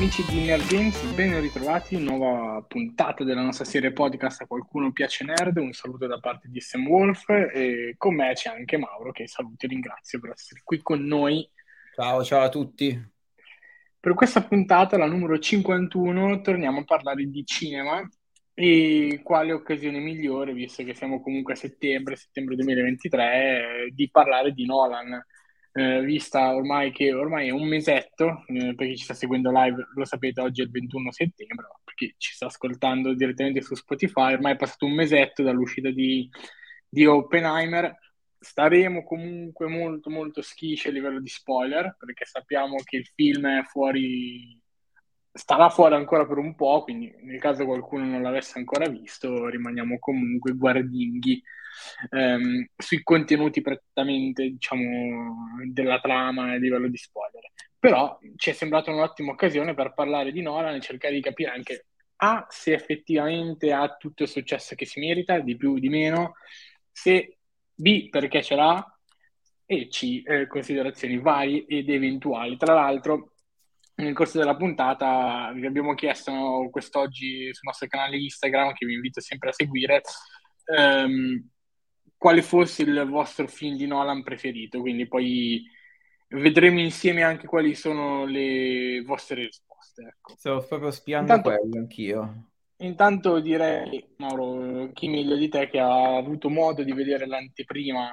Amici di Nerd Games, ben ritrovati, nuova puntata della nostra serie podcast A Qualcuno Piace Nerd. Un saluto da parte di Sam Wolf e con me c'è anche Mauro, che saluto e ringrazio per essere qui con noi. Ciao a tutti. Per questa puntata, la numero 51, torniamo a parlare di cinema e quale occasione migliore, visto che siamo comunque a settembre 2023, di parlare di Nolan. Vista ormai è un mesetto, per chi ci sta seguendo live, lo sapete, oggi è il 21 settembre, ma per chi ci sta ascoltando direttamente su Spotify, ormai è passato un mesetto dall'uscita di Oppenheimer. Staremo comunque molto molto schisci a livello di spoiler, perché sappiamo che il film è fuori, starà fuori ancora per un po', quindi nel caso qualcuno non l'avesse ancora visto, rimaniamo comunque guardinghi sui contenuti prettamente, diciamo, della trama a livello di spoiler. Però ci è sembrata un'ottima occasione per parlare di Nolan e cercare di capire anche A, se effettivamente ha tutto il successo che si merita, di più, di meno, se B, perché ce l'ha, e C, considerazioni varie ed eventuali. Tra l'altro, nel corso della puntata vi abbiamo chiesto quest'oggi sul nostro canale Instagram, che vi invito sempre a seguire, ehm, quale fosse il vostro film di Nolan preferito. Quindi poi vedremo insieme anche quali sono le vostre risposte. Ecco. Stavo proprio spiando Intanto, quello anch'io. intanto direi, Mauro, chi meglio di te che ha avuto modo di vedere l'anteprima,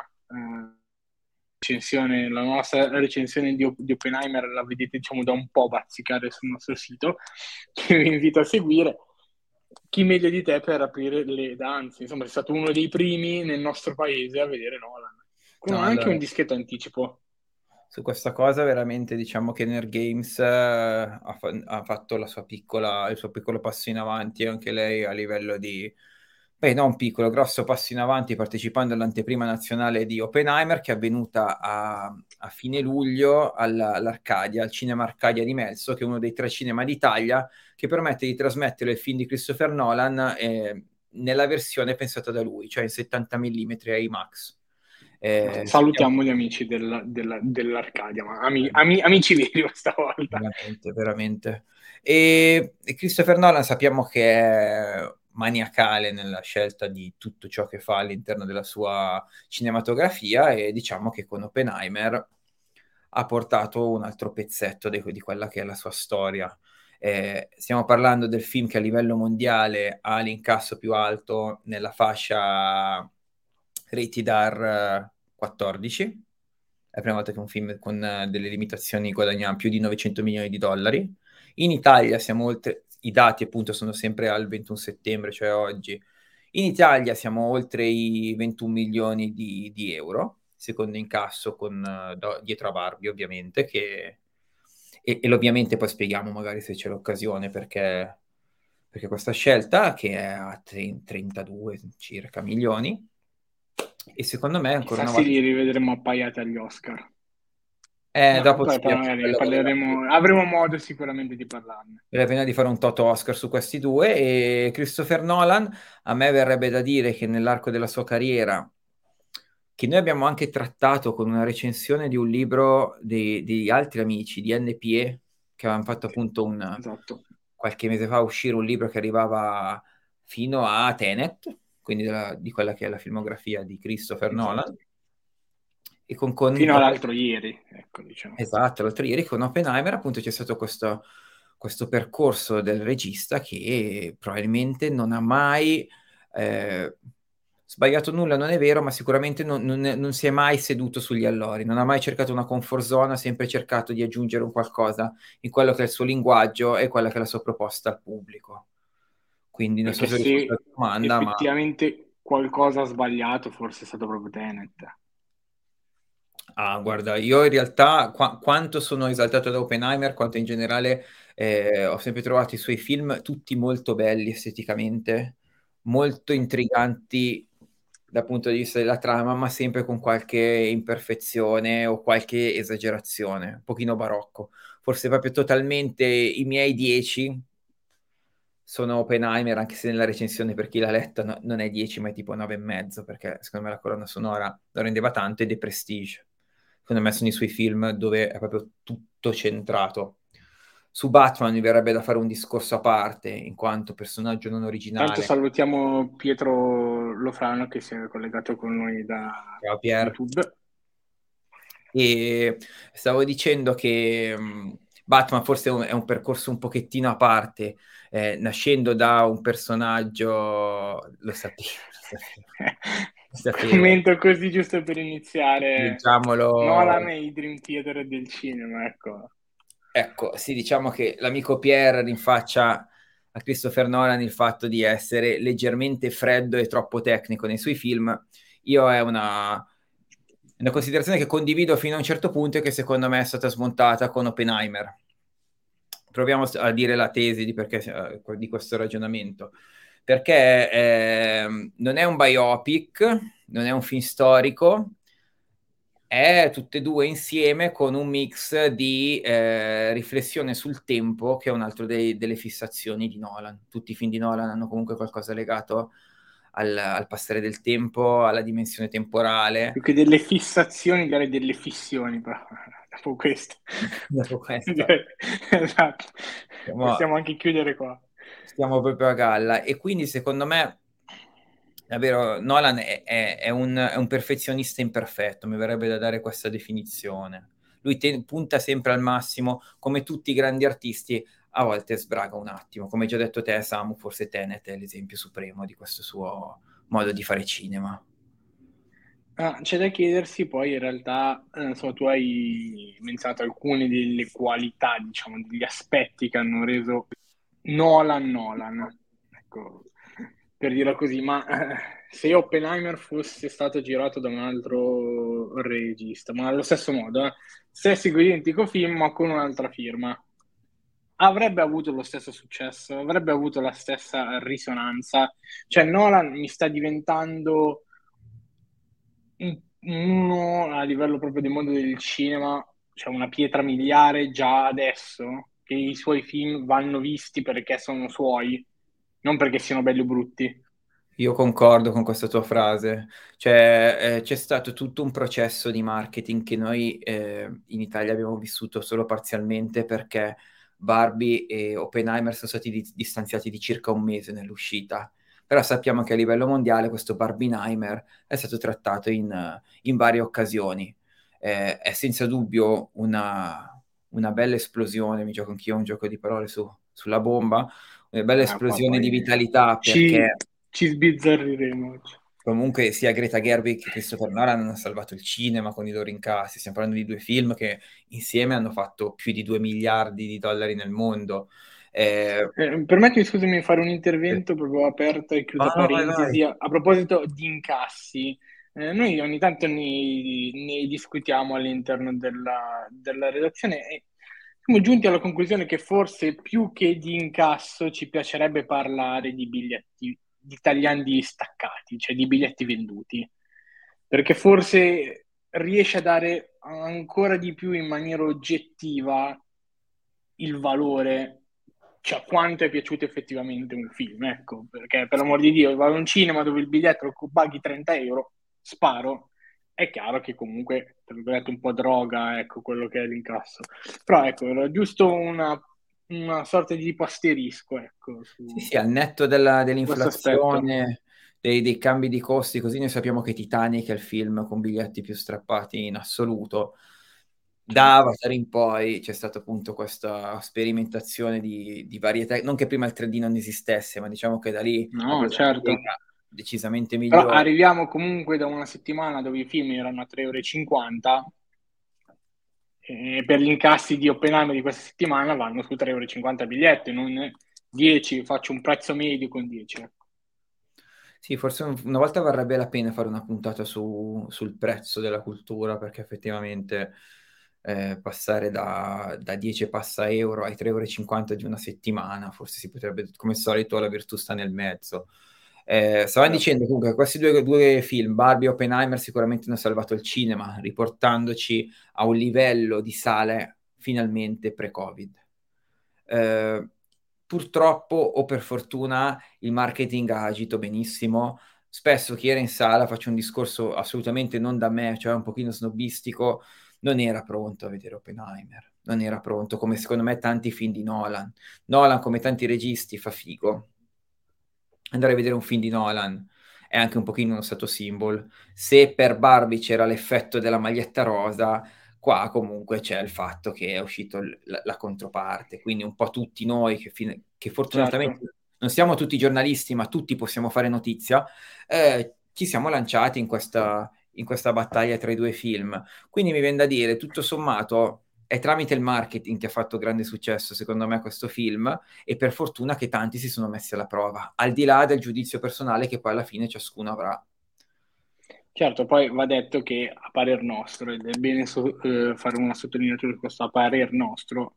la nostra recensione di Oppenheimer la vedete, diciamo, da un po' bazzicare sul nostro sito, che vi invito a seguire. Chi meglio di te per aprire le danze? Insomma, sei stato uno dei primi nel nostro paese a vedere Nolan, con No, anche un allora, discreto anticipo. su questa cosa veramente diciamo che Nerd Games ha fatto il suo piccolo passo in avanti anche lei a livello di, beh, non piccolo, grosso passo in avanti partecipando all'anteprima nazionale di Oppenheimer che è avvenuta a fine luglio all'Arcadia, al Cinema Arcadia di Melzo, che è uno dei 3 cinema d'Italia che permette di trasmettere il film di Christopher Nolan nella versione pensata da lui, cioè in 70 mm IMAX. Sappiamo Salutiamo gli amici dell'Arcadia, ma amici veri questa volta. veramente, veramente. E Christopher Nolan sappiamo che è maniacale nella scelta di tutto ciò che fa all'interno della sua cinematografia e diciamo che con Oppenheimer ha portato un altro pezzetto di quella che è la sua storia. Stiamo parlando del film che a livello mondiale ha l'incasso più alto nella fascia rated R 14. È la prima volta che un film con delle limitazioni guadagna più di 900 milioni di dollari. In Italia siamo oltre, i dati appunto sono sempre al 21 settembre, cioè oggi. In Italia siamo oltre i 21 milioni di euro, secondo incasso con, dietro a Barbie ovviamente, e l'ovviamente poi spieghiamo magari se c'è l'occasione perché questa scelta che è a 32 circa milioni e secondo me ancora Chissà una se volta li rivedremo appaiati agli Oscar. dopo Poi sì, però magari quello parleremo, avremo modo sicuramente di parlarne. vale la pena di fare un toto Oscar su questi due e Christopher Nolan a me verrebbe da dire che nell'arco della sua carriera che noi abbiamo anche trattato con una recensione di un libro di altri amici di NPE che avevano fatto appunto Esatto. qualche mese fa uscire un libro che arrivava fino a Tenet, quindi di quella che è la filmografia di Christopher Esatto. Nolan. E con Fino all'altro ieri, ecco, diciamo. esatto, l'altro ieri con Oppenheimer appunto c'è stato questo percorso del regista che probabilmente non ha mai eh, sbagliato nulla, non è vero, ma sicuramente non si è mai seduto sugli allori, non ha mai cercato una comfort zone, ha sempre cercato di aggiungere un qualcosa in quello che è il suo linguaggio e quella che è la sua proposta al pubblico. Quindi non so Perché se ho risposto se alla tua domanda, ma effettivamente qualcosa ha sbagliato, forse è stato proprio Tenet. ah, guarda, io in realtà quanto sono esaltato da Oppenheimer, quanto in generale ho sempre trovato i suoi film tutti molto belli esteticamente, molto intriganti dal punto di vista della trama, ma sempre con qualche imperfezione o qualche esagerazione, un pochino barocco. Forse proprio totalmente i miei 10 sono Oppenheimer, anche se nella recensione per chi l'ha letta non è 10, ma è tipo 9 e mezzo, perché secondo me la colonna sonora lo rendeva tanto, e The Prestige. Secondo me sono i suoi film dove è proprio tutto centrato. Su Batman mi verrebbe da fare un discorso a parte, in quanto personaggio non Tanto originale. salutiamo Pietro Lofrano che si è collegato con noi da Ciao Pier. YouTube. E stavo dicendo che Batman forse è un percorso un pochettino a parte, nascendo da un personaggio, lo sapevo, Commento così giusto per iniziare. leggiamolo. Nolan e i Dream Theater del cinema, ecco. Ecco, sì, diciamo che l'amico Pierre rinfaccia a Christopher Nolan il fatto di essere leggermente freddo e troppo tecnico nei suoi film. Io è una considerazione che condivido fino a un certo punto e che secondo me è stata smontata con Oppenheimer. Proviamo a dire la tesi di perché di questo ragionamento. Perché non è un biopic, non è un film storico, è tutte e due insieme con un mix di riflessione sul tempo, che è un altro delle fissazioni di Nolan. Tutti i film di Nolan hanno comunque qualcosa legato al passare del tempo, alla dimensione temporale. Più che delle fissazioni, direi delle fissioni, però, dopo questo. Dopo questo Esatto. siamo, Possiamo anche chiudere qua. stiamo proprio a galla. E quindi secondo me davvero Nolan è un perfezionista imperfetto, mi verrebbe da dare questa definizione. Lui punta sempre al massimo, come tutti i grandi artisti, a volte sbraga un attimo. Come hai già detto te, Samu, forse Tenet è l'esempio supremo di questo suo modo di fare cinema. Ah, c'è da chiedersi poi in realtà, insomma, tu hai menzionato alcune delle qualità, diciamo, degli aspetti che hanno reso Nolan Nolan, ecco, per dirla così, ma se Oppenheimer fosse stato girato da un altro regista, ma allo stesso modo, stesso identico film ma con un'altra firma, avrebbe avuto lo stesso successo, avrebbe avuto la stessa risonanza, cioè Nolan mi sta diventando uno a livello proprio del mondo del cinema, cioè una pietra miliare già adesso, che i suoi film vanno visti perché sono suoi, non perché siano belli o brutti. Io concordo con questa tua frase, cioè c'è stato tutto un processo di marketing che noi in Italia abbiamo vissuto solo parzialmente perché Barbie e Oppenheimer sono stati distanziati di circa un mese nell'uscita, però sappiamo che a livello mondiale questo Barbenheimer è stato trattato in varie occasioni. È senza dubbio una bella esplosione, mi gioco anch'io un gioco di parole sulla bomba, una bella Qua esplosione di poi vitalità ci, perché ci sbizzarriremo oggi. comunque sia Greta Gerwig che Christopher Nolan hanno salvato il cinema con i loro incassi. Stiamo parlando di due film che insieme hanno fatto più di 2 miliardi di dollari nel mondo. Eh, Permettimi, scusami, di fare un intervento proprio aperto e chiusa no, vai, parentesi vai. a proposito di incassi. Noi ogni tanto ne discutiamo all'interno della redazione e siamo giunti alla conclusione che forse più che di incasso ci piacerebbe parlare di biglietti, di tagliandi staccati, cioè di biglietti venduti, perché forse riesce a dare ancora di più in maniera oggettiva il valore, cioè quanto è piaciuto effettivamente un film, ecco, perché per l'amor di Dio, vado a un cinema dove il biglietto lo paghi 30 euro, sparo, è chiaro che comunque, tra virgolette, un po' droga, ecco, quello che è l'incasso. Però ecco, era giusto una sorta di tipo asterisco, ecco, Sì, su sì, al netto questo aspetto. dell'inflazione, dei cambi di costi, così noi sappiamo che Titanic è il film con biglietti più strappati in assoluto. Da Certo. Avatar in poi c'è stata appunto questa sperimentazione di varie tecniche, non che prima il 3D non esistesse, ma diciamo che da lì ha No, preso una certo. piega decisamente Però migliore. arriviamo comunque da una settimana dove i film erano a 3,50 euro e per gli incassi di Oppenheimer di questa settimana vanno su 3,50 euro a biglietto, non 10, faccio un prezzo medio con 10. Ecco. Sì, forse una volta varrebbe la pena fare una puntata sul prezzo della cultura, perché effettivamente passare da 10 passa euro ai 3,50 euro di una settimana, forse si potrebbe, come al solito, la virtù sta nel mezzo. Stavamo Certo. dicendo comunque che questi due film, Barbie e Oppenheimer, sicuramente hanno salvato il cinema, riportandoci a un livello di sale finalmente pre-Covid. Eh, Purtroppo o per fortuna il marketing ha agito benissimo. Spesso chi era in sala, faccio un discorso assolutamente non da me, cioè un pochino snobbistico, non era pronto a vedere Oppenheimer, non era pronto, come secondo me tanti film di Nolan. Nolan, come tanti registi, fa figo. Andare a vedere un film di Nolan è anche un pochino uno status symbol. Se per Barbie c'era l'effetto della maglietta rosa, qua comunque c'è il fatto che è uscito la controparte, quindi un po' tutti noi che Certo. fortunatamente non siamo tutti giornalisti, ma tutti possiamo fare notizia, ci siamo lanciati in questa battaglia tra i due film. Quindi mi viene da dire, tutto sommato, è tramite il marketing che ha fatto grande successo, secondo me, questo film, e per fortuna che tanti si sono messi alla prova, al di là del giudizio personale che poi alla fine ciascuno avrà. Certo, poi va detto che a parer nostro, ed è bene fare una sottolineatura di questo, a parer nostro,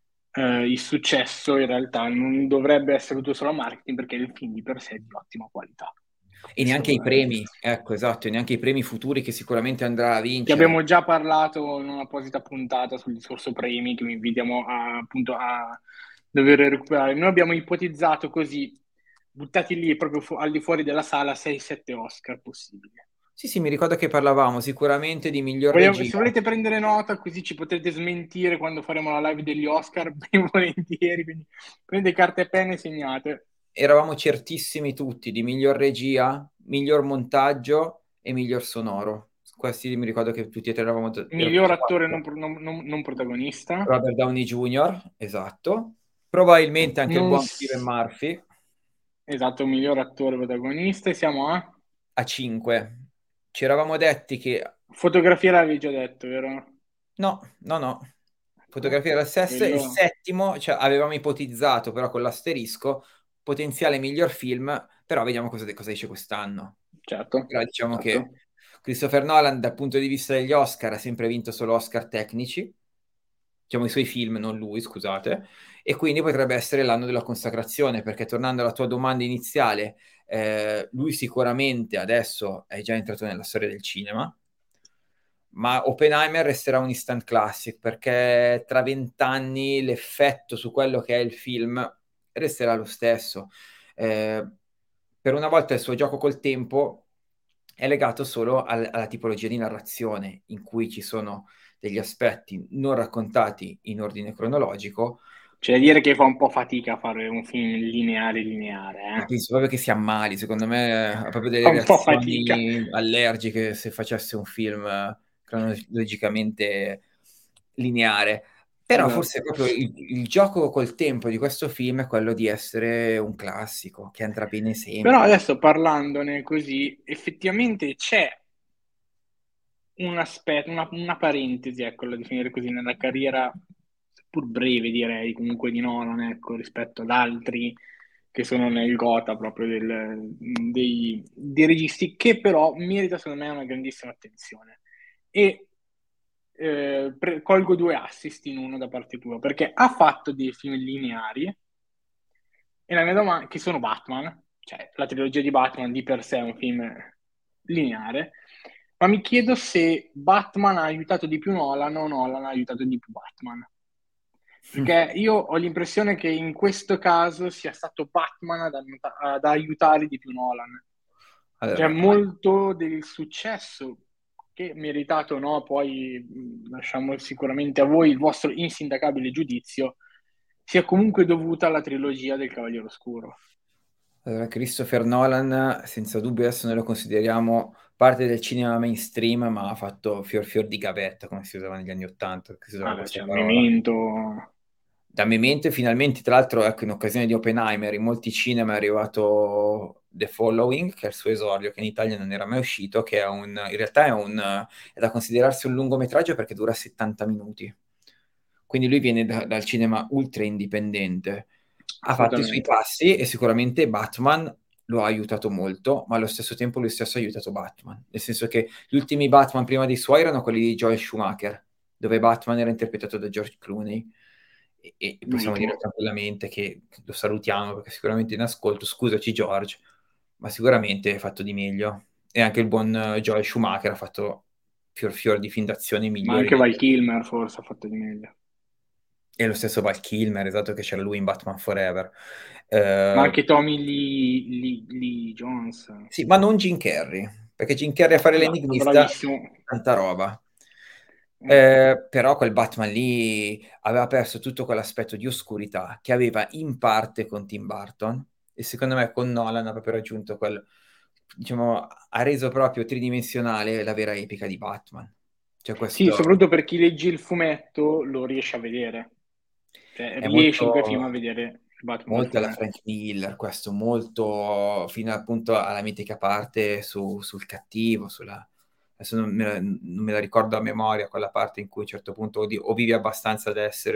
il successo in realtà non dovrebbe essere tutto solo marketing perché il film di per sé è di ottima qualità. E Questo neanche i premi, ecco, esatto, e neanche i premi futuri che sicuramente andrà a che vincere. abbiamo già parlato in un'apposita puntata sul discorso premi che vi invitiamo appunto a dover recuperare. Noi abbiamo ipotizzato così, buttati lì proprio al di fuori della sala, 6-7 Oscar possibili. Sì, sì, mi ricordo che parlavamo sicuramente di miglior regia. Se volete prendere nota, così ci potrete smentire quando faremo la live degli Oscar, ben volentieri. Quindi prendete carta e penna e segnate. Eravamo certissimi tutti di miglior regia, miglior montaggio e miglior sonoro. Questi mi ricordo che tutti e tre eravamo Miglior attore quattro. non protagonista. Robert Downey Jr., esatto. Probabilmente anche il Non buon Cillian s- Murphy esatto, miglior attore protagonista. E siamo a a 5. Ci eravamo detti che fotografia, l'avevi già detto, vero? no, no, no. Ecco, Fotografia del sesso. Il quello settimo, cioè, avevamo ipotizzato però con l'asterisco potenziale miglior film, però vediamo cosa dice quest'anno. certo, Però diciamo che certo. Christopher Nolan dal punto di vista degli Oscar ha sempre vinto solo Oscar tecnici, diciamo i suoi film, non lui, scusate, e quindi potrebbe essere l'anno della consacrazione, perché tornando alla tua domanda iniziale, lui sicuramente adesso è già entrato nella storia del cinema, ma Oppenheimer resterà un instant classic, perché tra 20 anni l'effetto su quello che è il film resterà lo stesso. Eh, per una volta il suo gioco col tempo è legato solo alla tipologia di narrazione, in cui ci sono degli aspetti non raccontati in ordine cronologico. C'è da dire che fa un po' fatica a fare un film lineare, Ma eh? penso proprio che sia mali, secondo me ha proprio delle Fa un po' fatica. reazioni allergiche se facesse un film cronologicamente lineare. Però forse Esatto. proprio il gioco col tempo di questo film è quello di essere un classico, che andrà bene Però sempre. adesso parlandone così, effettivamente c'è un aspetto, una parentesi, ecco, da definire così, nella carriera, seppur breve direi, comunque di Nolan, ecco, rispetto ad altri che sono nel gota proprio dei registi, che però merita secondo me una grandissima attenzione. E colgo due assist in uno da parte tua, perché ha fatto dei film lineari, e la mia domanda, che sono Batman, cioè la trilogia di Batman di per sé è un film lineare, ma mi chiedo se Batman ha aiutato di più Nolan o Nolan ha aiutato di più Batman. Perché io ho l'impressione che in questo caso sia stato Batman ad aiutare di più Nolan. Cioè, Allora, molto del successo che meritato o no, poi lasciamo sicuramente a voi il vostro insindacabile giudizio, sia comunque dovuta alla trilogia del Cavaliere Oscuro. allora, Christopher Nolan, senza dubbio adesso noi lo consideriamo parte del cinema mainstream, ma ha fatto fior fior di gavetta, come si usava negli anni Ottanta, che si usava Ah, questa cioè, parola. Memento, Da Memento e finalmente, tra l'altro, ecco, in occasione di Oppenheimer, in molti cinema è arrivato The Following, che è il suo esordio, che in Italia non era mai uscito, che in realtà è da considerarsi un lungometraggio perché dura 70 minuti. Quindi lui viene dal cinema ultra indipendente, ha fatto i suoi assolutamente. passi e sicuramente Batman lo ha aiutato molto, ma allo stesso tempo lui stesso ha aiutato Batman. Nel senso che gli ultimi Batman prima dei suoi erano quelli di Joel Schumacher, dove Batman era interpretato da George Clooney. E possiamo dire Mito. tranquillamente che lo salutiamo perché sicuramente in ascolto, scusaci George, ma sicuramente hai fatto di meglio. E anche il buon Joel Schumacher ha fatto fior fior di film d'azione Ma migliori anche di... Val Kilmer forse ha fatto di meglio. E lo stesso Val Kilmer, esatto, che c'era lui in Batman Forever. Ma Eh, anche Tommy Lee Jones. sì, ma non Jim Carrey, perché Jim Carrey a fare Esatto, l'enigmista, bravissimo. tanta roba. Però quel Batman lì aveva perso tutto quell'aspetto di oscurità che aveva in parte con Tim Burton e secondo me con Nolan ha proprio raggiunto quel, diciamo, ha reso proprio tridimensionale la vera epica di Batman. Cioè Sì, questo soprattutto per chi legge il fumetto lo riesce a vedere. Cioè, è riesce in quei molto, film a vedere il Batman del molto alla fumetto. Frank Miller, questo molto fino appunto alla mitica parte sul cattivo, adesso non me la ricordo a memoria quella parte in cui a un certo punto o vivi abbastanza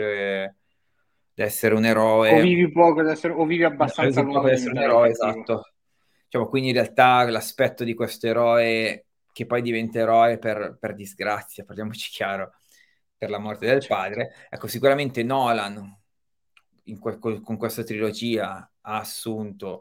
da essere un O eroe, vivi poco ad essere, o vivi abbastanza resi a un po' lungo per da essere un diventare il eroe, cattivo. esatto. Diciamo, quindi in realtà l'aspetto di questo eroe che poi diventa eroe per disgrazia, parliamoci chiaro, per la morte del Certo. padre. Ecco, sicuramente Nolan con questa trilogia ha assunto,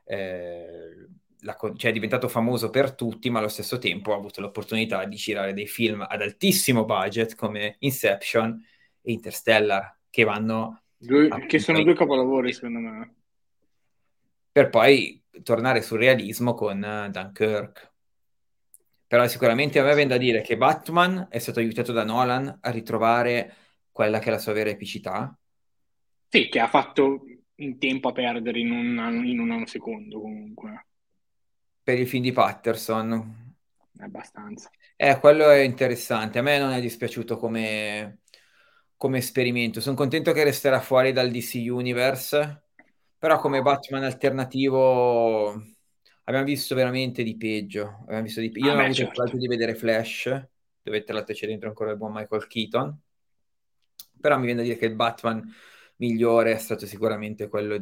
cioè è diventato famoso per tutti, ma allo stesso tempo ha avuto l'opportunità di girare dei film ad altissimo budget come Inception e Interstellar, che vanno Che appunto sono due capolavori, secondo me. per poi tornare sul realismo con Dunkirk. Però sicuramente a me viene Sì. da dire che Batman è stato aiutato da Nolan a ritrovare quella che è la sua vera epicità. Sì, che ha fatto in tempo a perdere in un nanosecondo, comunque. Per il film di Patterson. Abbastanza. Quello è interessante. A me non è dispiaciuto come esperimento. Sono contento che resterà fuori dal DC Universe, però come Batman alternativo abbiamo visto veramente di peggio. Io Ah, non ho beh, avuto il certo. coraggio di vedere Flash, dove tra l'altro c'è dentro ancora il buon Michael Keaton, però mi viene da dire che il Batman migliore è stato sicuramente quello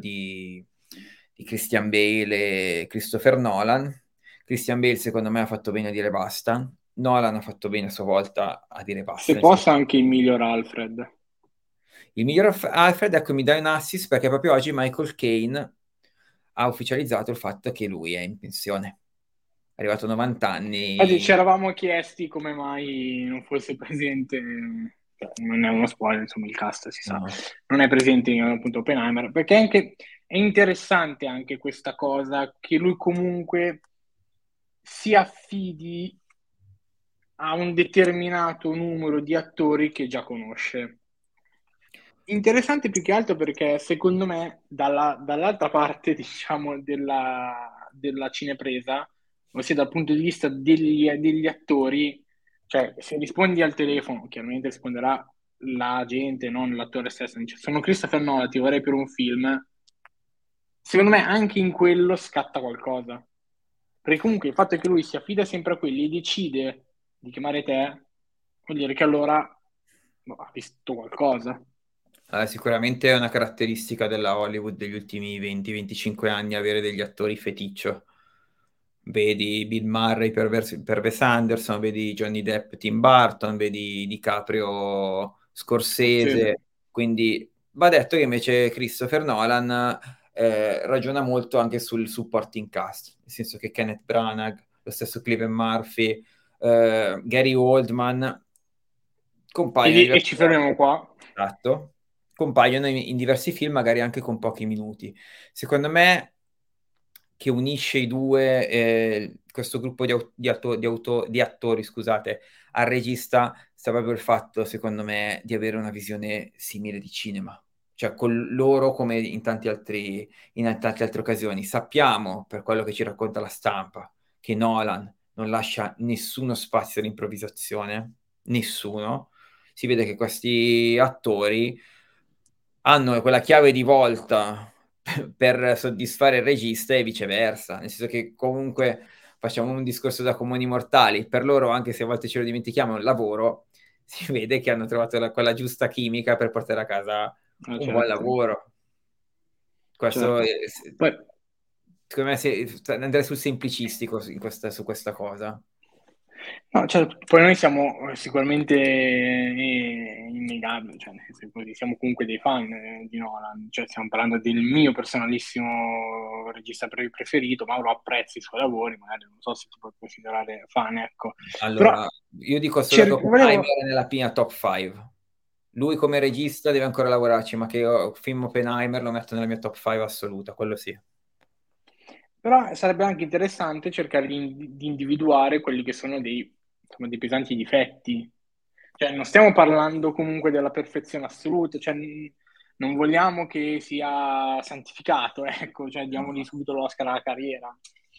di Christian Bale e Christopher Nolan. Christian Bale secondo me ha fatto bene a dire basta, Nolan ha fatto bene a sua volta a dire basta. Se posso anche il miglior Alfred. Il miglior Alfred, ecco, mi dai un assist perché proprio oggi Michael Caine ha ufficializzato il fatto che lui è in pensione. È arrivato a 90 Infatti ci anni. eravamo chiesti come mai non fosse presente, cioè, non è uno spoiler, insomma il cast si sa, No. non è presente appunto Oppenheimer, perché anche, è interessante anche questa cosa che lui comunque si affidi a un determinato numero di attori che già conosce. Interessante più che altro perché secondo me dall'altra parte, diciamo, della cinepresa, ossia dal punto di vista degli attori, cioè se rispondi al telefono, chiaramente risponderà la gente, non l'attore stesso. Dice, sono Christopher Nolan, ti vorrei per un film. Secondo me anche in quello scatta qualcosa. Perché comunque il fatto che lui si affida sempre a quelli e decide di chiamare te, vuol dire che allora boh, ha visto qualcosa. Sicuramente è una caratteristica della Hollywood degli ultimi 20-25 anni avere degli attori feticcio. Vedi Bill Murray per Wes Anderson, vedi Johnny Depp, Tim Burton, vedi DiCaprio, Scorsese. Scorsese. Quindi va detto che invece Christopher Nolan ragiona molto anche sul supporting cast, nel senso che Kenneth Branagh, lo stesso Cillian Murphy, Gary Oldman compaiono in E diverse ci fermiamo qua. Esatto. Compaiono in diversi film, magari anche con pochi minuti. Secondo me, che unisce i due, questo gruppo di attori, scusate, al regista, sta proprio il fatto, secondo me, di avere una visione simile di cinema. Cioè, con loro, come in tante altre occasioni, sappiamo, per quello che ci racconta la stampa, che Nolan non lascia nessuno spazio all'improvvisazione, nessuno. Si vede che questi attori hanno quella chiave di volta per soddisfare il regista e viceversa, nel senso che comunque facciamo un discorso da comuni mortali, per loro, anche se a volte ce lo dimentichiamo, è un lavoro, si vede che hanno trovato quella giusta chimica per portare a casa Ah, un buon certo, lavoro. Questo, certo. Poi, secondo me, andrei sul semplicistico su questa cosa. no, certo, poi noi siamo sicuramente innegabili, cioè, nel senso, così, siamo comunque dei fan di Nolan, cioè stiamo parlando del mio personalissimo regista preferito, Mauro apprezza i suoi lavori, magari non so se ti puoi considerare fan, ecco. Però Allora, io dico solo che volevo, Oppenheimer è nella mia top 5. Lui come regista deve ancora lavorarci, ma che io, film Oppenheimer lo metto nella mia top 5 assoluta, quello sì. Però sarebbe anche interessante cercare di individuare quelli che sono dei, insomma, dei pesanti difetti. Cioè, non stiamo parlando comunque della perfezione assoluta, cioè, non vogliamo che sia santificato, ecco, cioè diamogli subito l'Oscar alla carriera.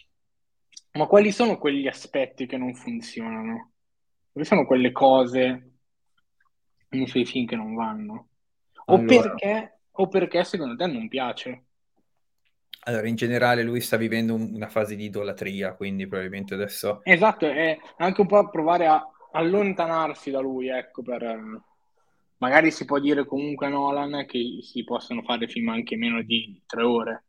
Ma quali sono quegli aspetti che non funzionano? Quali sono quelle cose nei suoi film che non vanno? Allora, O perché secondo te non piace? allora, in generale lui sta vivendo una fase di idolatria, quindi probabilmente adesso... Esatto, è anche un po' provare a allontanarsi da lui, ecco, magari si può dire comunque a Nolan che si possono fare film anche meno di 3 ore.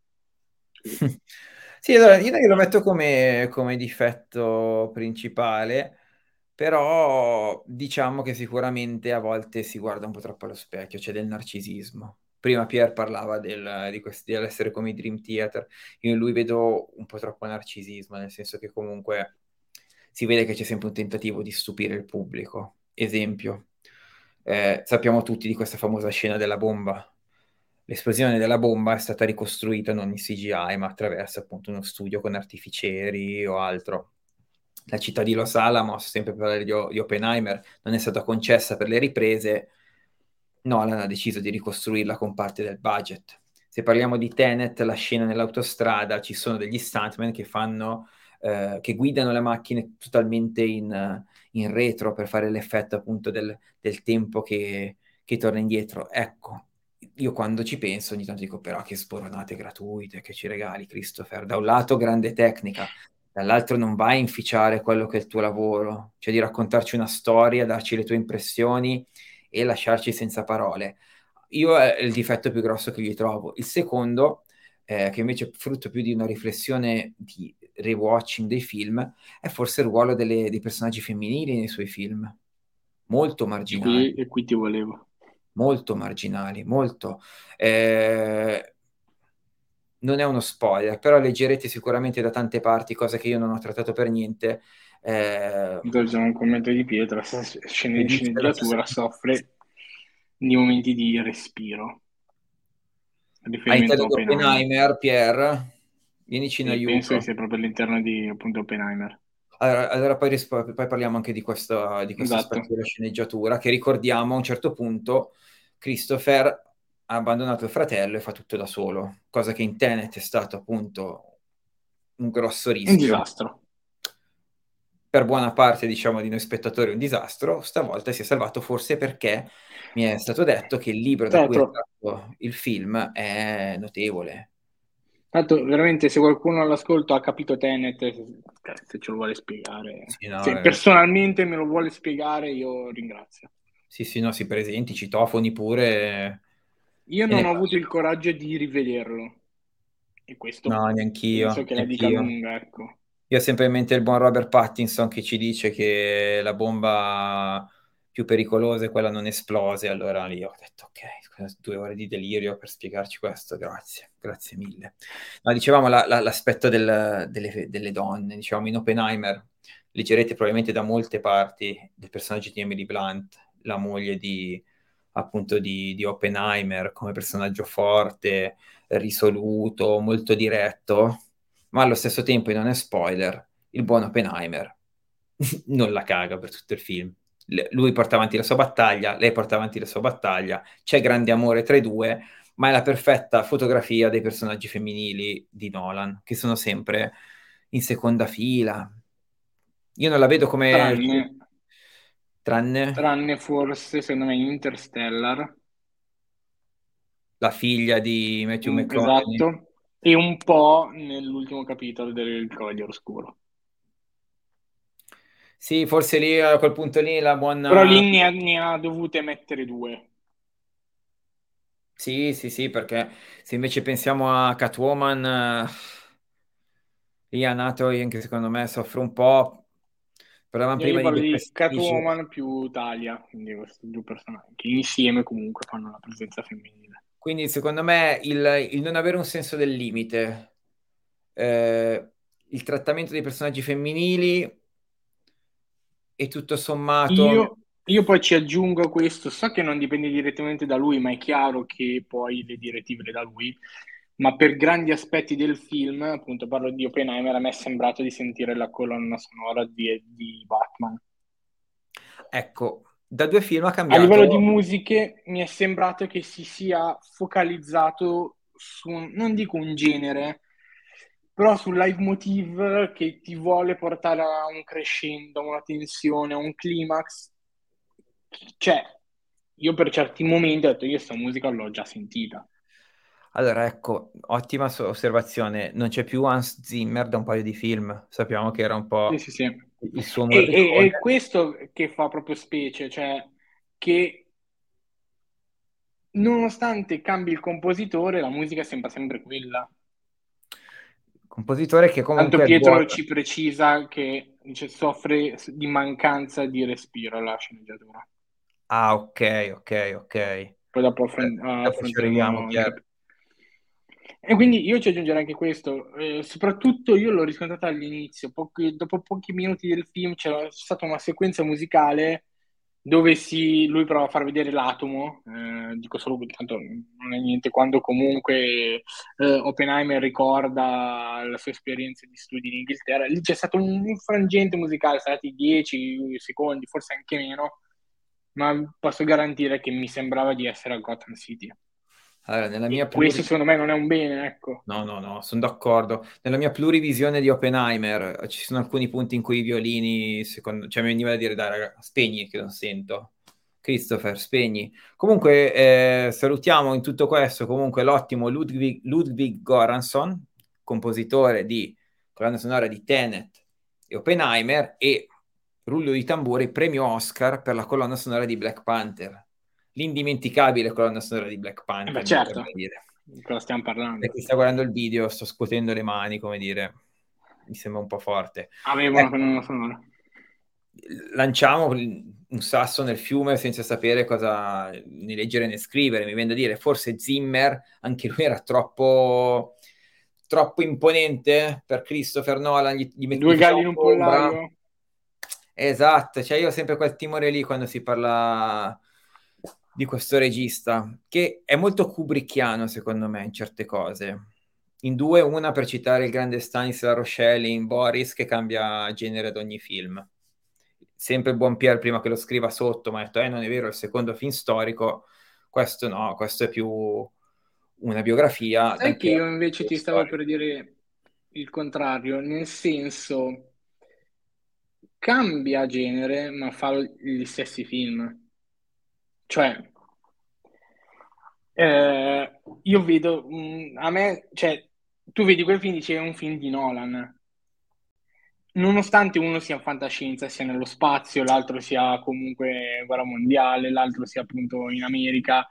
Sì, allora, io non glielo metto come difetto principale, però diciamo che sicuramente a volte si guarda un po' troppo allo specchio, c'è del narcisismo. Prima Pier parlava dell'essere come i Dream Theater, io in lui vedo un po' troppo narcisismo, nel senso che comunque si vede che c'è sempre un tentativo di stupire il pubblico. Esempio, sappiamo tutti di questa famosa scena della bomba. L'esplosione della bomba è stata ricostruita non in CGI, ma attraverso appunto uno studio con artificieri o altro. La città di Los Alamos, sempre per parlare di Oppenheimer, non è stata concessa per le riprese. Nolan ha deciso di ricostruirla con parte del budget. Se parliamo di Tenet, la scena nell'autostrada, ci sono degli stuntman che guidano le macchine totalmente in retro per fare l'effetto appunto del tempo che torna indietro. Ecco, io quando ci penso ogni tanto dico però che sboronate gratuite che ci regali Christopher. Da un lato grande tecnica, dall'altro non vai a inficiare quello che è il tuo lavoro, cioè di raccontarci una storia, darci le tue impressioni e lasciarci senza parole. Io è il difetto più grosso che gli trovo. Il secondo, che invece è frutto più di una riflessione di rewatching dei film, è forse il ruolo dei personaggi femminili nei suoi film. Molto marginali, E qui ti volevo. molto marginali, molto. Eh, non è uno spoiler, però leggerete sicuramente da tante parti, cose che io non ho trattato per niente. C'è un commento di Pietro, la Dice la stessa sceneggiatura soffre di momenti di respiro. a Riferimento a Italia di Oppenheimer. Oppenheimer, Pier, vienici in E penso che aiuto. sia proprio all'interno di appunto Oppenheimer. Allora poi parliamo anche di questo Esatto. aspetto della sceneggiatura, che ricordiamo a un certo punto Christopher ha abbandonato il fratello e fa tutto da solo, cosa che in Tenet è stato appunto un grosso Un rischio. disastro. Per buona parte, diciamo, di noi spettatori un disastro, stavolta si è salvato forse perché mi è stato detto che il libro da cui è Tra tratto il film è notevole. l'altro, veramente, se qualcuno all'ascolto ha capito Tenet, se ce lo vuole spiegare, Sì, no, se personalmente me lo vuole spiegare, io ringrazio. sì, sì, no, si presenti, citofoni pure Io e non ne ho avuto faccio. il coraggio di rivederlo e No, questo penso neanch'io, che la dica neanch'io. lunga, ecco. Io ho sempre in mente il buon Robert Pattinson che ci dice che la bomba più pericolosa è quella non esplose. Allora lì ho detto, ok, 2 ore di delirio per spiegarci questo, grazie, grazie mille. No, dicevamo l'aspetto delle donne, diciamo in Oppenheimer, leggerete probabilmente da molte parti del personaggio di Emily Blunt, la moglie appunto di Oppenheimer, come personaggio forte, risoluto, molto diretto, ma allo stesso tempo, e non è spoiler, il buon Oppenheimer non la caga per tutto il film. Lui porta avanti la sua battaglia, lei porta avanti la sua battaglia, c'è grande amore tra i due, ma è la perfetta fotografia dei personaggi femminili di Nolan, che sono sempre in seconda fila. Io non la vedo come... Tranne, tranne tranne forse, secondo me, Interstellar, la figlia di Matthew McConaughey. esatto, e un po' nell'ultimo capitolo del Cavaliere Oscuro. Sì, forse lì a quel punto lì la Però buona... lì ne ha dovute mettere due. Sì, sì, sì, perché se invece pensiamo a Catwoman, lì a Natoi anche secondo me soffre un po'. Parlavamo Io prima di parlo The di Prestige. Catwoman più Talia, quindi questi due personaggi che insieme comunque fanno la presenza femminile. Quindi secondo me il non avere un senso del limite, eh, il trattamento dei personaggi femminili e tutto sommato... Io poi ci aggiungo questo, so che non dipende direttamente da lui, ma è chiaro che poi le direttive le dà lui, ma per grandi aspetti del film, appunto parlo di Oppenheimer, a me è sembrato di sentire la colonna sonora di Batman. Ecco, da 2 film ha A livello di cambiato. musiche mi è sembrato che si sia focalizzato su, non dico un genere, però sul leitmotiv che ti vuole portare a un crescendo, a una tensione, a un climax. Cioè, io per certi momenti ho detto, io sta musica l'ho già sentita. Allora, ecco, ottima osservazione. Non c'è più Hans Zimmer da un paio di film. Sappiamo che era un Sì, po' sì, sì. il suo E monopiccone. questo che fa proprio specie, cioè che nonostante cambi il compositore, la musica sembra sempre quella. Compositore che Tanto comunque è Pietro buono. ci precisa che dice, soffre di mancanza di respiro la sceneggiatura. Ah, ok, ok, ok. Poi dopo Dopo ci arriviamo, affronteremo il Pier. capitolo. E quindi io ci aggiungerei anche questo, soprattutto io l'ho riscontrato all'inizio, dopo pochi minuti del film c'è stata una sequenza musicale dove lui prova a far vedere l'atomo, dico solo che tanto non è niente, quando comunque Oppenheimer ricorda la sua esperienza di studi in Inghilterra, lì c'è stato un frangente musicale, stati 10 secondi, forse anche meno, ma posso garantire che mi sembrava di essere a Gotham City. Allora, nella mia E questo secondo me non è un bene, ecco. No, no, no, sono d'accordo. Nella mia plurivisione di Oppenheimer ci sono alcuni punti in cui i violini, cioè mi veniva da dire, dai, raga, spegni che non sento. Christopher, spegni. Comunque, salutiamo in tutto questo comunque l'ottimo Ludwig Göransson, compositore di colonna sonora di Tenet e Oppenheimer, e rullo di tamburi, premio Oscar per la colonna sonora di Black Panther. L'indimenticabile colonna sonora di Black E beh, Panther, mi verrebbe certo, da dire. di cosa stiamo Per parlando? chi sta guardando il video, sto scuotendo le mani, come dire, mi sembra un po' forte. Avevo una Ecco, colonna sonora. lanciamo un sasso nel fiume senza sapere cosa né leggere né scrivere. Mi viene da dire, forse Zimmer, anche lui era troppo imponente per Christopher Nolan, gli Due faceva galli in un un po' ombra. pollaio? Esatto, cioè io ho sempre quel timore lì quando si parla di questo regista, che è molto kubrickiano secondo me in certe cose. In due, una per citare il grande Stanislas Rochelle in Boris, che cambia genere ad ogni film. Sempre il buon Pier prima che lo scriva sotto, ma ha detto, non è vero, è il secondo film storico, questo no, questo è più una biografia, Sai che d'anche io invece è ti stavo storico. per dire il contrario, nel senso cambia genere, ma fa gli stessi film. Cioè, io vedo, a me, cioè, tu vedi quel film, dici è un film di Nolan. Nonostante uno sia in fantascienza, sia nello spazio, l'altro sia comunque guerra mondiale, l'altro sia appunto in America,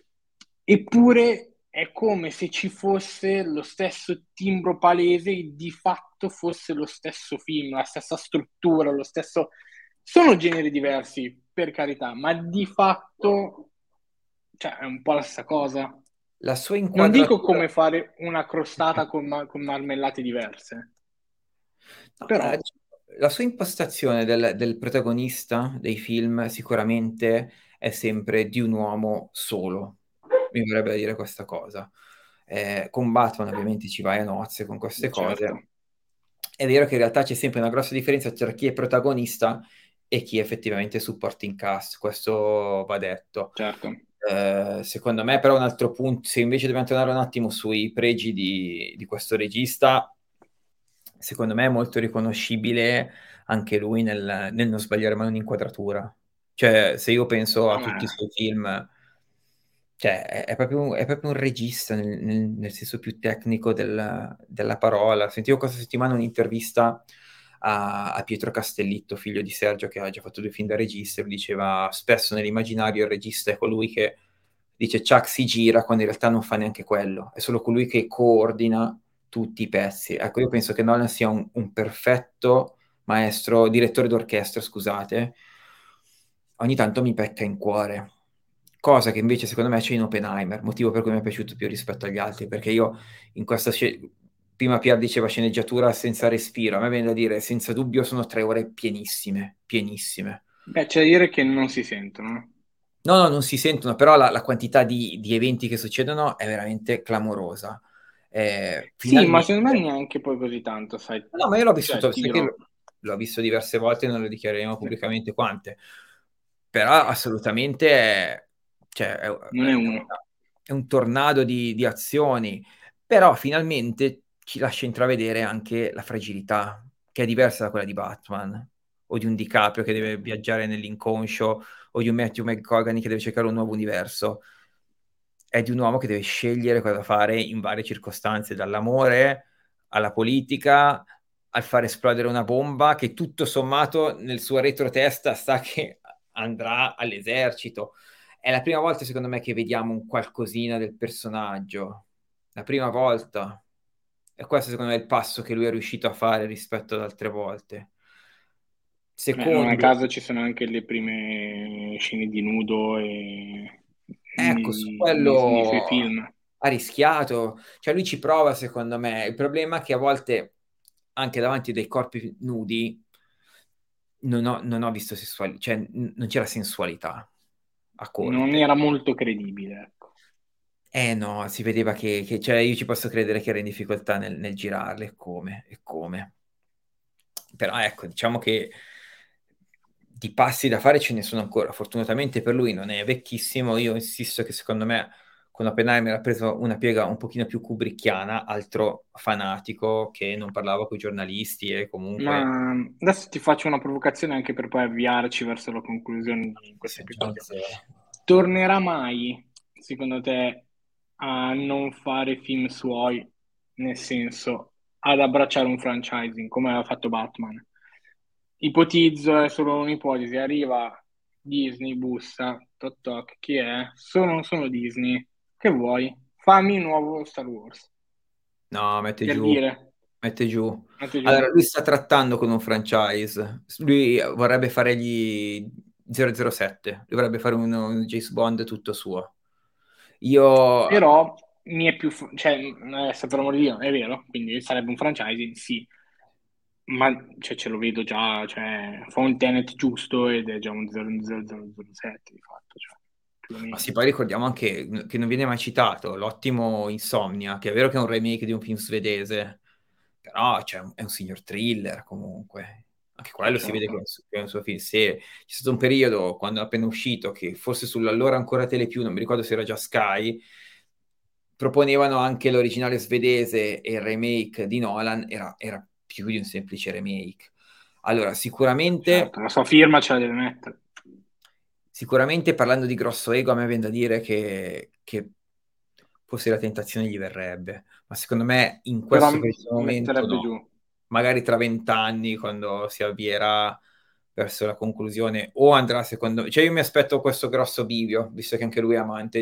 eppure è come se ci fosse lo stesso timbro palese e di fatto fosse lo stesso film, la stessa struttura, lo stesso. Sono generi diversi, per carità, ma di fatto, cioè, è un po' la stessa cosa. La sua Non dico inquadratura... come fare una crostata con marmellate diverse, No, però, la sua impostazione del protagonista dei film sicuramente è sempre di un uomo solo. Mi vorrebbe dire questa cosa. Con Batman ovviamente ci vai a nozze con queste beh, certo, cose. È vero che in realtà c'è sempre una grossa differenza tra chi è protagonista e chi è effettivamente supporting cast, questo va detto. certo. Secondo me, però, un altro punto, se invece dobbiamo tornare un attimo sui pregi di questo regista, secondo me è molto riconoscibile anche lui nel non sbagliare mai un'inquadratura. Cioè, se io penso a No, tutti i suoi film, cioè, è proprio un regista nel senso più tecnico della parola. Sentivo questa settimana un'intervista a Pietro Castellitto, figlio di Sergio, che ha già fatto 2 film da regista, e lui diceva spesso nell'immaginario il regista è colui che dice Chuck si gira quando in realtà non fa neanche quello, è solo colui che coordina tutti i pezzi. Ecco, io penso che Nolan sia un perfetto maestro, direttore d'orchestra, scusate, ogni tanto mi pecca in cuore. Cosa che invece secondo me c'è in Oppenheimer, motivo per cui mi è piaciuto più rispetto agli altri, perché io in questa prima Pier diceva sceneggiatura senza respiro, a me viene da dire senza dubbio sono 3 ore pienissime, pienissime. beh, c'è da dire che non si sentono. No, no, non si sentono, però la quantità di eventi che succedono è veramente clamorosa. Sì, ma secondo me Finalmente... neanche poi così tanto, sai, No, ma io l'ho cioè, vissuto, ti sai che dirò. l'ho visto diverse volte e non lo dichiareremo Sì. pubblicamente quante. però assolutamente cioè, Non è uno. è un tornado di azioni, però finalmente ci lascia intravedere anche la fragilità, che è diversa da quella di Batman, o di un DiCaprio che deve viaggiare nell'inconscio, o di un Matthew McConaughey che deve cercare un nuovo universo. È di un uomo che deve scegliere cosa fare in varie circostanze, dall'amore alla politica, al far esplodere una bomba che tutto sommato nel suo retrotesta sa che andrà all'esercito. È la prima volta, secondo me, che vediamo un qualcosina del personaggio. La prima volta. E questo, secondo me, è il passo che lui è riuscito a fare rispetto ad altre volte. Non a Secondo, caso ci sono anche le prime scene di nudo ecco, su nei suoi quello film. ha rischiato. Cioè, lui ci prova, secondo me. Il problema è che a volte, anche davanti a dei corpi nudi, non ho visto sessualità, cioè non c'era sensualità a Non corte. era molto credibile, ecco. Eh no, si vedeva cioè io ci posso credere che era in difficoltà nel girarle, e come. Però ecco, diciamo che di passi da fare ce ne sono ancora. Fortunatamente per lui non è vecchissimo. Io insisto che secondo me con Oppenheimer ha preso una piega un pochino più kubrickiana, altro fanatico che non parlava con i giornalisti e comunque Ma adesso ti faccio una provocazione anche per poi avviarci verso la conclusione di questo se già episodio. zero. Tornerà mai, secondo te, a non fare film suoi, nel senso, ad abbracciare un franchising come aveva fatto Batman? Ipotizzo, è solo un'ipotesi, arriva Disney, bussa, toc toc, chi è? Sono Disney, che vuoi? Fammi un nuovo Star Wars, No, mette per giù, dire, mette giù. andate giù. Allora, lui sta trattando con un franchise. Lui vorrebbe fare gli 007, lui vorrebbe fare un James Bond tutto suo. Io, Però mi è più, cioè, adesso per amore di Dio, è vero, quindi sarebbe un franchising, sì, ma cioè, ce lo vedo già, cioè, fa un Tenet giusto ed è già un 00007 di fatto, cioè, più o ma meno. sì, poi ricordiamo anche che non viene mai citato l'ottimo Insomnia, che è vero che è un remake di un film svedese, però cioè, è un signor thriller comunque. Anche quello si vede Certo. che è un suo film serie. C'è stato un periodo, quando è appena uscito, che forse sull'allora ancora Telepiù, non mi ricordo se era già Sky, proponevano anche l'originale svedese e il remake di Nolan, era più di un semplice remake. Allora, Certo, la sua firma ce la deve mettere. sicuramente parlando di grosso ego, a me viene da dire che forse la tentazione gli verrebbe, ma secondo me in Però questo preciso momento metterebbe giù. no. Magari tra 20 anni, quando si avvierà verso la conclusione, o andrà secondo me, cioè io mi aspetto questo grosso bivio, visto che anche lui è amante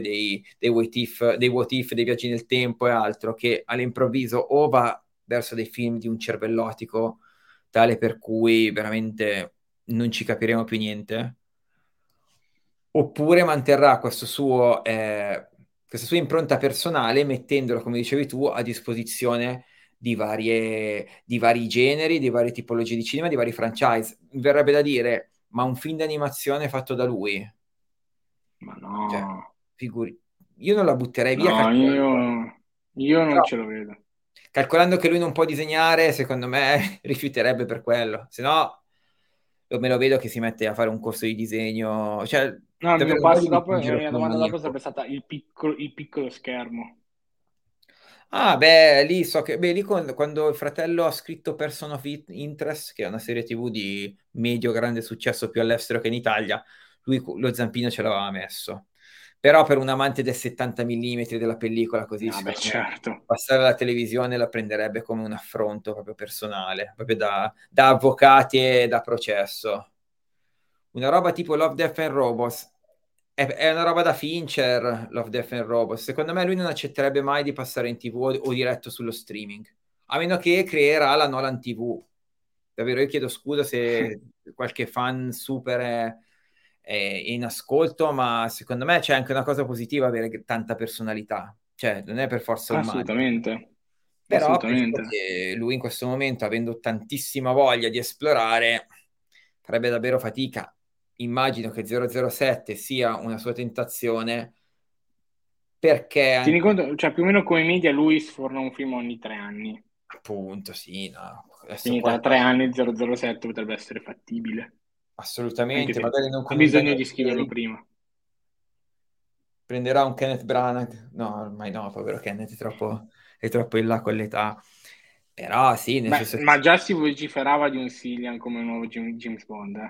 what if, dei viaggi nel tempo e altro, che all'improvviso o va verso dei film di un cervellotico tale per cui veramente non ci capiremo più niente, oppure manterrà questa sua impronta personale, mettendolo, come dicevi tu, a disposizione di vari generi, di varie tipologie di cinema, di vari franchise. Mi verrebbe da dire, ma un film d'animazione fatto da lui? Ma Cioè, no, figuri, io non la butterei via no, io non però, ce lo vedo. calcolando che lui non può disegnare, secondo me rifiuterebbe per quello. Se no, me lo vedo che si mette a fare un corso di disegno. Cioè, No, il mio davvero, non passo voglio dopo, la dipingere mia come un domanda dopo maniaco. sarebbe stata il piccolo schermo. Ah, beh, lì so che, beh, lì quando il fratello ha scritto Person of Interest, che è una serie TV di medio-grande successo più all'estero che in Italia, lui lo zampino ce l'aveva messo. Però per un amante del 70 mm della pellicola, così, Ah, beh, secondo me, certo. passare alla televisione la prenderebbe come un affronto proprio personale, proprio da avvocati e da processo. Una roba tipo Love, Death and Robots. È una roba da Fincher, Love, Death and Robots. Secondo me lui non accetterebbe mai di passare in TV o diretto sullo streaming. A meno che creerà la Nolan TV. Davvero, io chiedo scusa se qualche fan super è in ascolto, ma secondo me c'è anche una cosa positiva avere tanta personalità. Cioè, non è per forza un male. Assolutamente. Però penso Assolutamente. che lui in questo momento, avendo tantissima voglia di esplorare, farebbe davvero fatica. Immagino che 007 sia una sua tentazione perché Tieni conto, cioè più o meno come media lui sforna un film ogni 3 anni. appunto, sì, no. Adesso Quindi qua tra 3 anni 007 potrebbe essere fattibile. anche assolutamente, se magari non ha con un bisogno Daniel di scriverlo Craig, prima. prenderà un Kenneth Branagh, no, ormai no, povero Kenneth è troppo in là con l'età, però sì, nel Beh, senso che ma già si vociferava di un Cillian come nuovo James Bond, eh.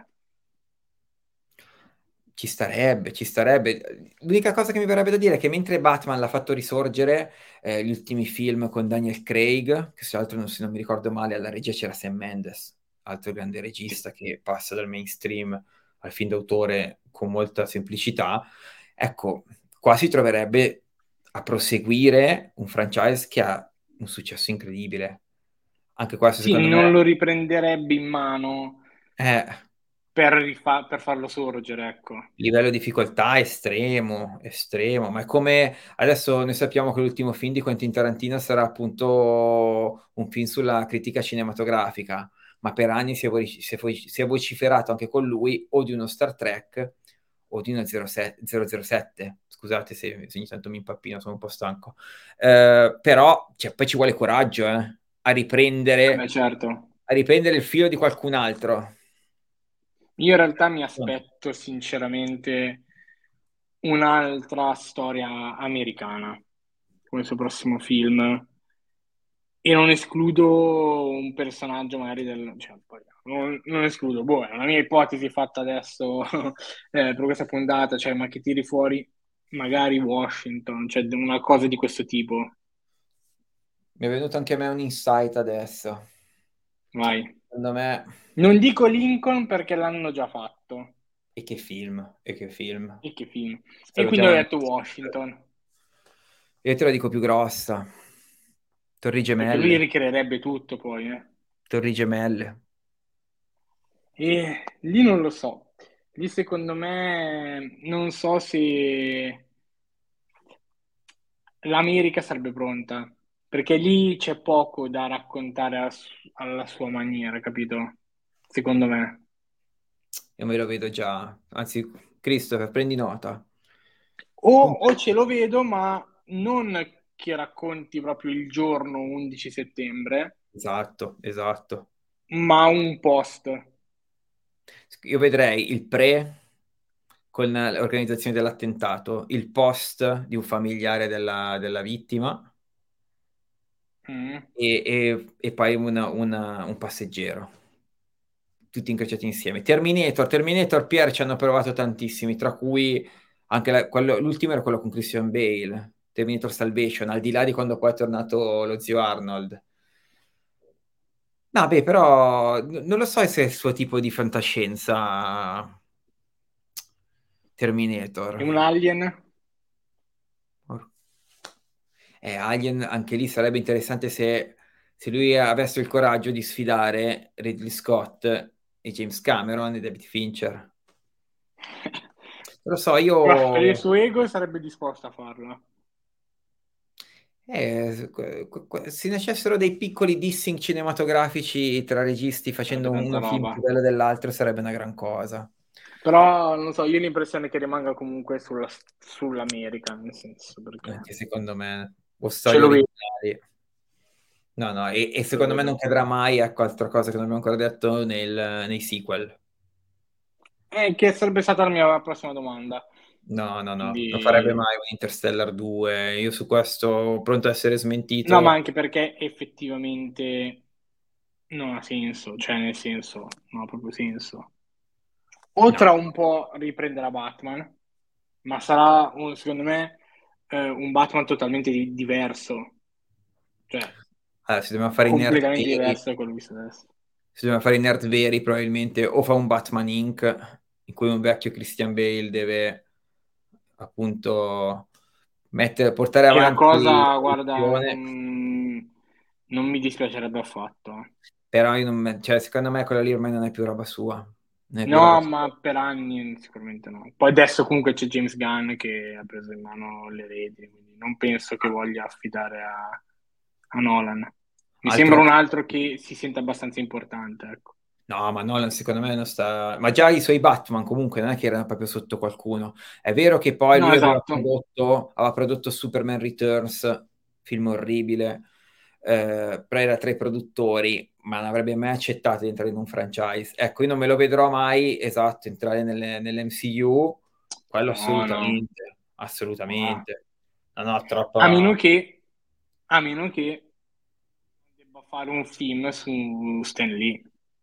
ci starebbe, ci starebbe. L'unica cosa che mi verrebbe da dire è che mentre Batman l'ha fatto risorgere, gli ultimi film con Daniel Craig, che se altro non, se non mi ricordo male, alla regia c'era Sam Mendes, altro grande regista che passa dal mainstream al film d'autore con molta semplicità. Ecco, qua si troverebbe a proseguire un franchise che ha un successo incredibile. Anche questo, Sì, secondo me, non lo riprenderebbe in mano è per farlo sorgere, ecco. livello di difficoltà estremo, estremo, ma è come adesso noi sappiamo che l'ultimo film di Quentin Tarantino sarà appunto un film sulla critica cinematografica, ma per anni si è vociferato anche con lui o di uno Star Trek o di uno 007. Scusate se ogni tanto mi impappino, sono un po' stanco. Però cioè, poi ci vuole coraggio, a Beh, riprendere, certo. a riprendere il filo di qualcun altro. Io in realtà mi aspetto sinceramente un'altra storia americana come suo prossimo film e non escludo un personaggio magari cioè, poi, non escludo, boh, è una mia ipotesi fatta adesso per questa puntata, cioè, ma che tiri fuori magari Washington, cioè una cosa di questo tipo, Mi è venuto anche a me un insight adesso. vai. Secondo me, Non dico Lincoln perché l'hanno già fatto, e che film, e che film. e che film. E quindi ho Salutiamo la detto nostra- Washington, Io te la dico più grossa. Torri perché lui Gemelle. ricreerebbe tutto poi, eh. Torri Gemelle. E lì non lo so. Lì secondo me non so se l'America sarebbe pronta, perché lì c'è poco da raccontare alla sua maniera, capito? Secondo me. Io me lo vedo già. Anzi, Christopher, prendi nota. O Punto- ce lo vedo, ma non che racconti proprio il giorno 11 settembre, Esatto, esatto. ma un post. Io vedrei il pre con l'organizzazione dell'attentato, il post di un familiare della vittima Mm. e poi un passeggero. Tutti incrociati insieme. Terminator, Pierre ci hanno provato tantissimi, tra cui anche l'ultimo era quello con Christian Bale, Terminator Salvation, al di là di quando poi è tornato lo zio Arnold. No, beh, però non lo so se è il suo tipo di fantascienza E Terminator. un Alien? Alien, anche lì sarebbe interessante se lui avesse il coraggio di sfidare Ridley Scott e James Cameron e David Fincher. Non lo so, Guarda, per il io suo ego sarebbe disposto a farlo. se nascessero dei piccoli dissing cinematografici tra registi Sarebbe facendo tanta uno film più roba. bello dell'altro sarebbe una gran cosa. Però, non so, io ho l'impressione che rimanga comunque sull'America, nel senso, Anche perché secondo me, o ce storie lo vedo, originali. No, no, e ce lo secondo me non vedo. cadrà mai, ecco, altra cosa che non abbiamo ancora detto, nei sequel. Che sarebbe stata la mia prossima domanda. No, no, no, non farebbe Quindi, mai un Interstellar 2. Io su questo pronto a essere no, ma smentito. anche perché effettivamente non ha senso, cioè nel senso, non ha proprio senso. O No, tra un po' riprenderà Batman, ma sarà, secondo me, un Batman totalmente diverso, cioè allora, se dobbiamo fare i nerd completamente veri, diverso da quello visto adesso. se dobbiamo fare i nerd veri, probabilmente o fa un Batman Inc. in cui un vecchio Christian Bale deve appunto portare Che la avanti la cosa, guarda, produzione. non mi dispiacerebbe affatto. Però io non, cioè, secondo me quella lì ormai non è più roba sua. Non è più roba No, sua. ma per anni sicuramente no. Poi adesso comunque c'è James Gunn che ha preso in mano le redini, quindi non penso che voglia affidare a Nolan. Mi Altro sembra un che... altro che si sente abbastanza importante, ecco. No, ma Nolan secondo me non sta... Ma già i suoi Batman comunque non è che erano proprio sotto qualcuno. È vero che poi No, lui esatto. aveva prodotto Superman Returns, film orribile, però era tra i produttori, ma non avrebbe mai accettato di entrare in un franchise. Ecco, io non me lo vedrò mai, esatto, entrare nell'MCU, quello No, no. assolutamente, Ah. assolutamente. Non ho A troppa... meno che, a meno che debba fare un film su Stan Lee.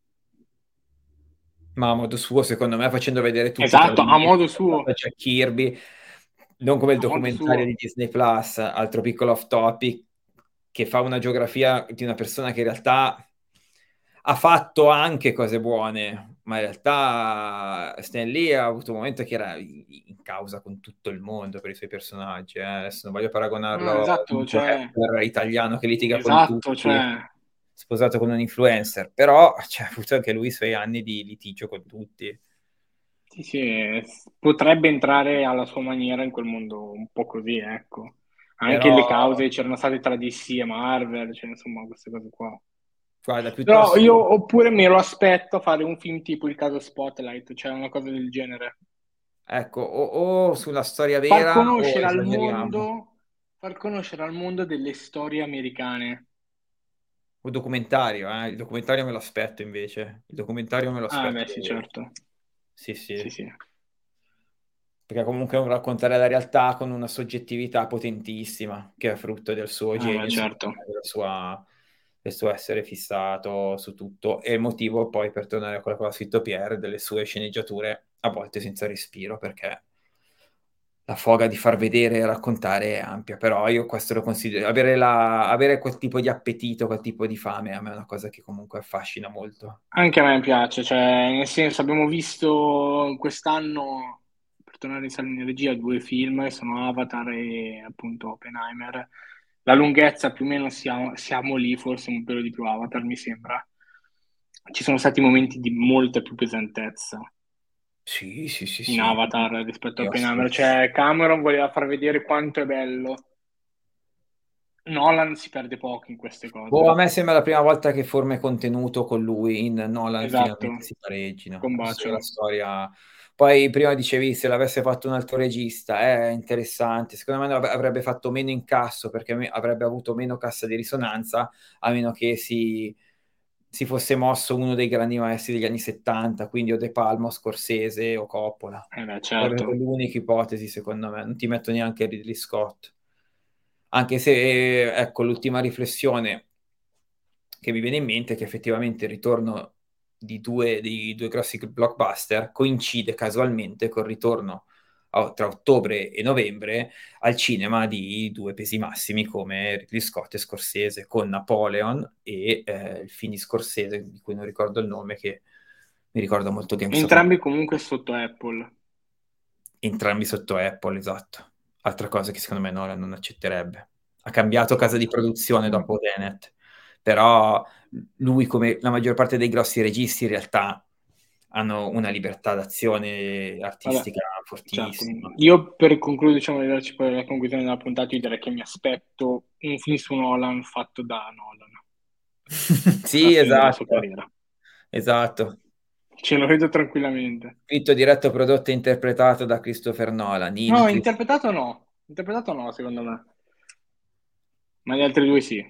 Ma a modo suo, secondo me, facendo vedere tutti i Esatto, a tradimenti modo che ha fatto suo. Jack Kirby, non come il A modo documentario di suo. Disney Plus, altro piccolo off topic, che fa una geografia di una persona che in realtà ha fatto anche cose buone, ma in realtà Stan Lee ha avuto un momento che era in causa con tutto il mondo per i suoi personaggi. Adesso non voglio No, paragonarlo a esatto, un cioè, rapper italiano che litiga con esatto, tutti, cioè, sposato con un influencer, però cioè, ha avuto anche lui i suoi anni di litigio con tutti. sì, sì, potrebbe entrare alla sua maniera in quel mondo un po' così, ecco. Anche Però, le cause c'erano state tra DC e Marvel, cioè, insomma, queste cose qua. guarda, Però piuttosto, io oppure me lo aspetto a fare un film tipo il caso Spotlight, cioè una cosa del genere. ecco, o sulla storia Far vera o conoscere al esageriamo. mondo, far conoscere al mondo delle storie americane. O documentario, il documentario me lo aspetto invece. Il documentario me lo Ah, beh, aspetto. sì, certo. Sì, Sì, sì. sì. Perché comunque è un raccontare la realtà con una soggettività potentissima, che è frutto del suo Ah, beh, genio, certo. del suo essere fissato su tutto. E il motivo poi, per tornare a quello che aveva scritto Pierre, delle sue sceneggiature a volte senza respiro, perché la foga di far vedere e raccontare è ampia, però io questo lo considero, avere quel tipo di appetito, quel tipo di fame, a me è una cosa che comunque affascina molto. Anche a me piace, cioè, nel senso, abbiamo visto quest'anno, per tornare in sala in regia, due film, che sono Avatar e appunto Oppenheimer. La lunghezza più o meno siamo lì, forse un pelo di più Avatar, mi sembra. Ci sono stati momenti di molta più pesantezza Sì, sì, sì, in sì. Avatar rispetto a Io Oppenheimer, assolutamente. cioè Cameron voleva far vedere quanto è bello. Nolan si perde poco in queste Boh, a cose. me sembra la prima volta che forme contenuto con lui in Nolan Esatto, finalmente si pareggino. Adesso la combaciano. storia. Poi prima dicevi se l'avesse fatto un altro regista, è interessante. Secondo me avrebbe fatto meno incasso perché avrebbe avuto meno cassa di risonanza, a meno che si fosse mosso uno dei grandi maestri degli anni 70, quindi o De Palma, o Scorsese o Coppola. Beh, Sarebbe certo. l'unica ipotesi, secondo me. Non ti metto neanche Ridley Scott. Anche se, ecco, l'ultima riflessione che mi viene in mente è che effettivamente il ritorno dei due grossi blockbuster coincide casualmente col ritorno tra ottobre e novembre al cinema di due pesi massimi come Ridley Scott e Scorsese, con Napoleon e il film di Scorsese, di cui non ricordo il nome, che mi ricorda molto Gangs of New Entrambi York. comunque sotto Apple. Entrambi sotto Apple, esatto. Altra cosa che secondo me Nolan non accetterebbe. Ha cambiato casa di Esatto. produzione dopo Tenet, però lui, come la maggior parte dei grossi registi, in realtà hanno una libertà d'azione Vabbè, artistica certo. fortissima. Io per concludere, diciamo, di darci poi la conclusione della puntata, io direi che mi aspetto un film su Nolan fatto da Nolan. Sarà Sì, il film della sua esatto, carriera. esatto. Ce lo vedo tranquillamente. Scritto, diretto, prodotto e interpretato da Christopher Nolan, No, in Chris- interpretato no. Interpretato no, secondo me. Ma gli altri due sì.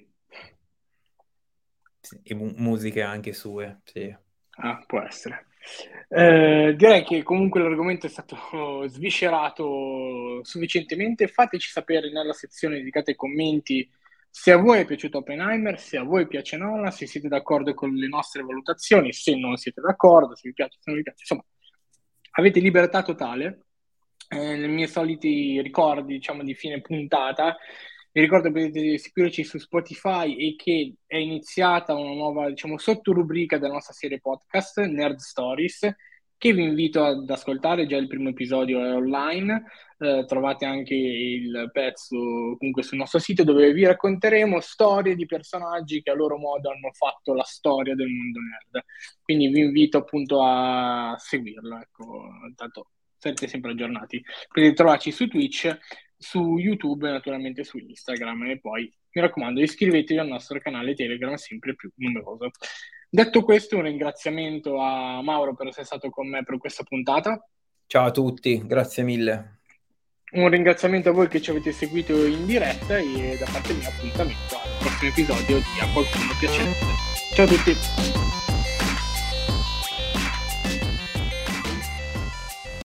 e musiche anche sue, sì. Ah, può essere. Direi che comunque l'argomento è stato sviscerato sufficientemente. Fateci sapere nella sezione dedicata ai commenti se a voi è piaciuto Oppenheimer, se a voi piace Nolan, se siete d'accordo con le nostre valutazioni, se non siete d'accordo, se vi piace, se non vi piace. Insomma, avete libertà totale. Nei miei soliti ricordi, diciamo, di fine puntata. Vi ricordo che potete seguirci su Spotify e che è iniziata una nuova, diciamo, sottorubrica della nostra serie podcast, Nerd Stories, che vi invito ad ascoltare. Già il primo episodio è online. Trovate anche il pezzo comunque sul nostro sito dove vi racconteremo storie di personaggi che a loro modo hanno fatto la storia del mondo nerd. Quindi vi invito appunto a seguirlo. Ecco, tanto sarete sempre aggiornati. Potete trovarci su Twitch, su YouTube e naturalmente su Instagram. E poi mi raccomando, iscrivetevi al nostro canale Telegram, sempre più numeroso. Detto questo, un ringraziamento a Mauro per essere stato con me per questa puntata. Ciao a tutti, grazie mille. Un ringraziamento a voi che ci avete seguito in diretta e da parte mia appuntamento prossimo episodio dia qualcuno piacente. Ciao a tutti!